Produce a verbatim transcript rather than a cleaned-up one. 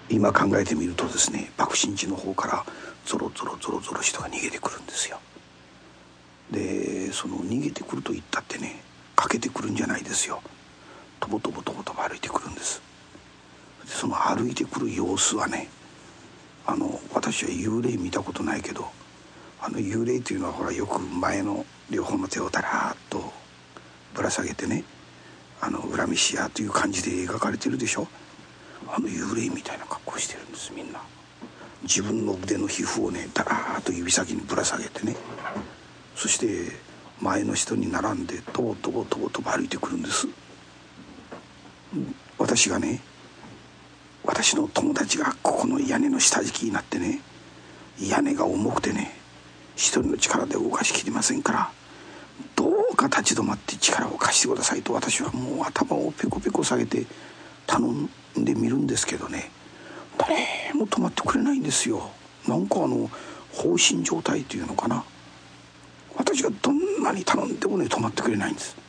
今考えてみるとですね、爆心地の方からゾロゾロゾロゾロ人が逃げてくるんですよ。でその逃げてくると言ったってね、駆けてくるんじゃないですよ。とぼとぼとぼとぼ歩いてくるんです。でその歩いてくる様子はね、あの私は幽霊見たことないけど、あの幽霊というのはほらよく前の両方の手をだらーっとぶら下げてね、あの恨めしやという感じで描かれてるでしょ。あの幽霊みたいな格好してるんです。みんな自分の腕の皮膚をねだらーっと指先にぶら下げてね、そして前の人に並んでとぼとぼとぼとぼ歩いてくるんです。私がね、私の友達がここの屋根の下敷きになってね、屋根が重くてね一人の力で動かしきりませんから、どうか立ち止まって力を貸してくださいと私はもう頭をペコペコ下げて頼んでみるんですけどね、誰も止まってくれないんですよ。なんかあの放心状態というのかな、私がどんなに頼んでもね止まってくれないんです。